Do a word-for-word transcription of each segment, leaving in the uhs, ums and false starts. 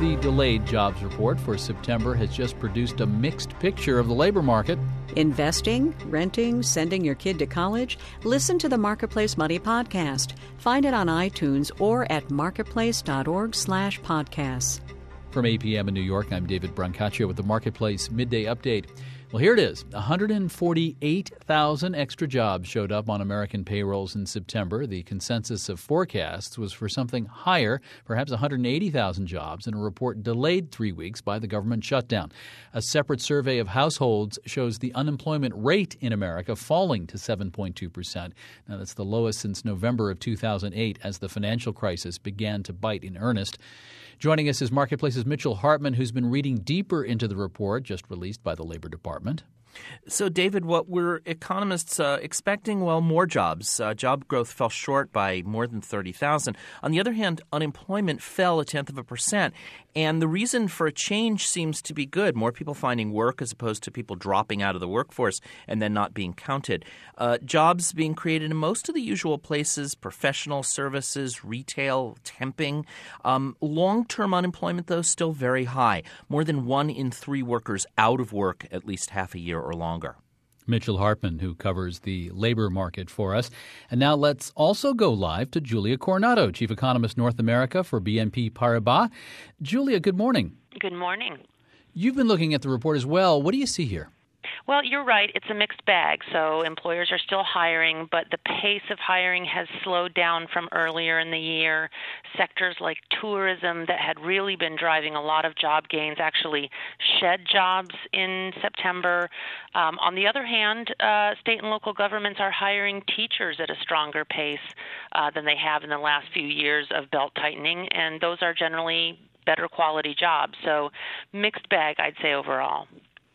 The delayed jobs report for September has just produced a mixed picture of the labor market. Investing, renting, sending your kid to college? Listen to the Marketplace Money podcast. Find it on iTunes or at marketplace.org slash podcasts. From A P M in New York, I'm David Brancaccio with the Marketplace Midday Update. Well, here it is. one hundred forty-eight thousand extra jobs showed up on American payrolls in September. The consensus of forecasts was for something higher, perhaps one hundred eighty thousand jobs, in a report delayed three weeks by the government shutdown. A separate survey of households shows the unemployment rate in America falling to seven point two percent. Now, that's the lowest since November of two thousand eight as the financial crisis began to bite in earnest. Joining us is Marketplace's Mitchell Hartman, who's been reading deeper into the report just released by the Labor Department. So, David, what were economists uh, expecting? Well, more jobs. Uh, job growth fell short by more than thirty thousand. On the other hand, unemployment fell a tenth of a percent. And the reason for a change seems to be good. More people finding work as opposed to people dropping out of the workforce and then not being counted. Uh, jobs being created in most of the usual places, professional services, retail, temping. Um, long-term unemployment, though, still very high. More than one in three workers out of work at least half a year or longer. Mitchell Hartman, who covers the labor market for us. And now let's also go live to Julia Coronado, Chief Economist North America for B N P Paribas. Julia, good morning. Good morning. You've been looking at the report as well. What do you see here? Well, you're right. It's a mixed bag. So employers are still hiring, but the pace of hiring has slowed down from earlier in the year. Sectors like tourism that had really been driving a lot of job gains actually shed jobs in September. Um, on the other hand, uh, state and local governments are hiring teachers at a stronger pace uh, than they have in the last few years of belt tightening, and those are generally better quality jobs. So mixed bag, I'd say, overall.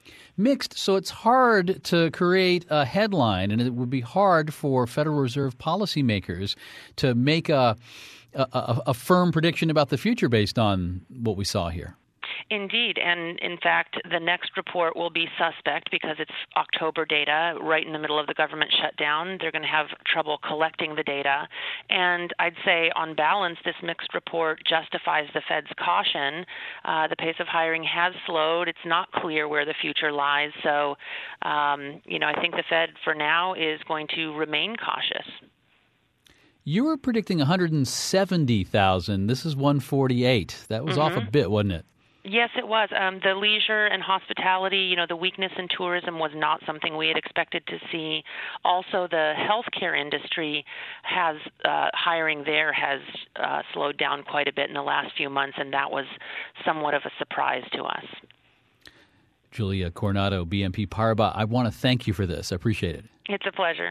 Mixed, so it's hard to create a headline, and it would be hard for Federal Reserve policymakers to make a, a, a firm prediction about the future based on what we saw here. Indeed. And in fact, the next report will be suspect because it's October data right in the middle of the government shutdown. They're going to have trouble collecting the data. And I'd say on balance, this mixed report justifies the Fed's caution. Uh, the pace of hiring has slowed. It's not clear where the future lies. So, um, you know, I think the Fed for now is going to remain cautious. You were predicting one hundred seventy thousand. This is one hundred forty-eight. That was mm-hmm. off a bit, wasn't it? Yes, it was. Um, the leisure and hospitality, you know, the weakness in tourism was not something we had expected to see. Also, the healthcare industry has, uh, hiring there has uh, slowed down quite a bit in the last few months, and that was somewhat of a surprise to us. Julia Coronado, B N P Paribas, I want to thank you for this. I appreciate it. It's a pleasure.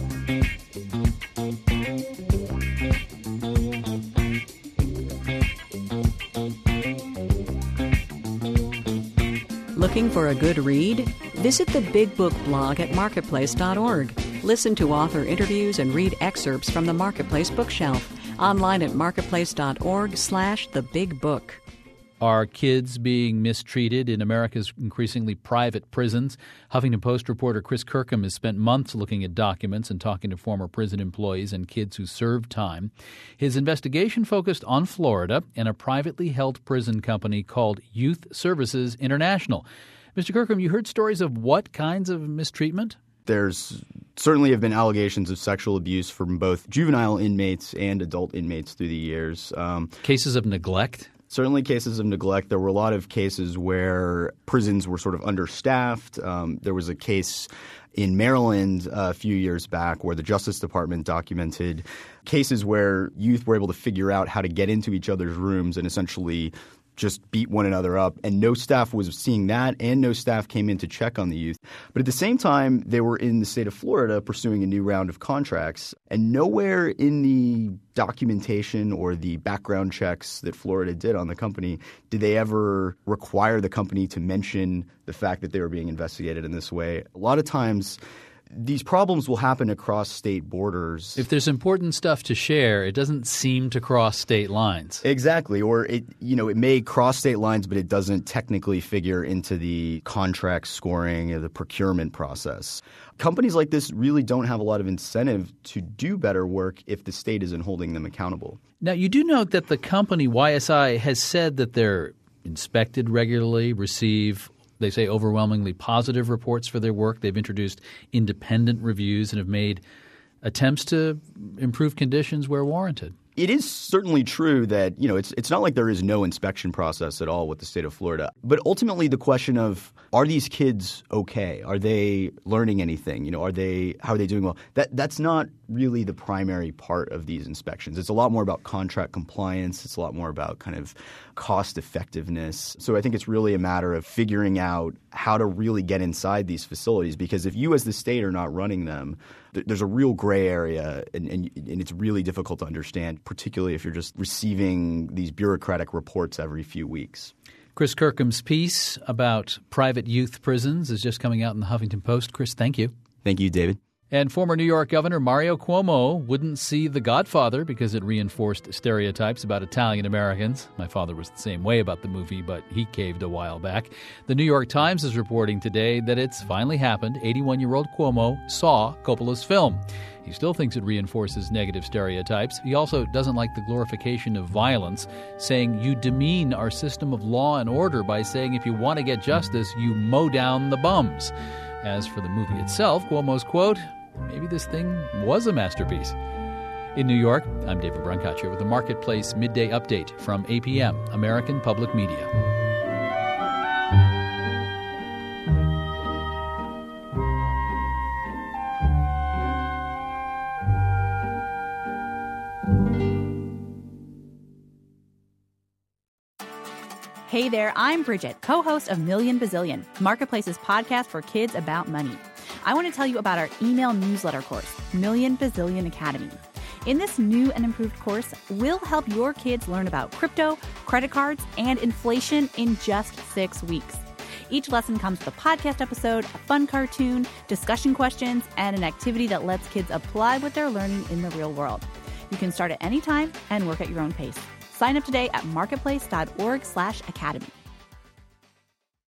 Looking for a good read? Visit the Big Book blog at marketplace dot org. Listen to author interviews and read excerpts from the Marketplace bookshelf. Online at marketplace dot org slash the big book. Are kids being mistreated in America's increasingly private prisons? Huffington Post reporter Chris Kirkham has spent months looking at documents and talking to former prison employees and kids who served time. His investigation focused on Florida and a privately held prison company called Youth Services International. Mister Kirkham, you heard stories of what kinds of mistreatment? There's certainly have been allegations of sexual abuse from both juvenile inmates and adult inmates through the years. Um, Cases of neglect? Certainly cases of neglect. There were a lot of cases where prisons were sort of understaffed. Um, there was a case in Maryland uh, a few years back where the Justice Department documented cases where youth were able to figure out how to get into each other's rooms and essentially just beat one another up. And no staff was seeing that, and no staff came in to check on the youth. But at the same time, they were in the state of Florida pursuing a new round of contracts. And nowhere in the documentation or the background checks that Florida did on the company did they ever require the company to mention the fact that they were being investigated in this way. A lot of times these problems will happen across state borders. If there's important stuff to share, it doesn't seem to cross state lines. Exactly. Or it, you know, it may cross state lines, but it doesn't technically figure into the contract scoring or the procurement process. Companies like this really don't have a lot of incentive to do better work if the state isn't holding them accountable. Now, you do note that the company Y S I has said that they're inspected regularly, receive, they say, overwhelmingly positive reports for their work. They've introduced independent reviews and have made attempts to improve conditions where warranted. It is certainly true that, you know, it's it's not like there is no inspection process at all with the state of Florida. But ultimately the question of, are these kids okay? Are they learning anything? You know, are they how are they doing well? That that's not really the primary part of these inspections. It's a lot more about contract compliance. It's a lot more about kind of cost effectiveness. So I think it's really a matter of figuring out how to really get inside these facilities, because if you as the state are not running them, th- there's a real gray area and, and, and it's really difficult to understand, particularly if you're just receiving these bureaucratic reports every few weeks. Chris Kirkham's piece about private youth prisons is just coming out in the Huffington Post. Chris, thank you. Thank you, David. And former New York Governor Mario Cuomo wouldn't see The Godfather because it reinforced stereotypes about Italian Americans. My father was the same way about the movie, but he caved a while back. The New York Times is reporting today that it's finally happened. eighty-one-year-old Cuomo saw Coppola's film. He still thinks it reinforces negative stereotypes. He also doesn't like the glorification of violence, saying you demean our system of law and order by saying if you want to get justice, you mow down the bums. As for the movie itself, Cuomo's quote, maybe this thing was a masterpiece. In New York, I'm David Brancaccio with the Marketplace Midday Update from A P M, American Public Media. Hey there, I'm Bridget, co-host of Million Bazillion, Marketplace's podcast for kids about money. I want to tell you about our email newsletter course, Million Bazillion Academy. In this new and improved course, we'll help your kids learn about crypto, credit cards, and inflation in just six weeks. Each lesson comes with a podcast episode, a fun cartoon, discussion questions, and an activity that lets kids apply what they're learning in the real world. You can start at any time and work at your own pace. Sign up today at marketplace.org slash academy.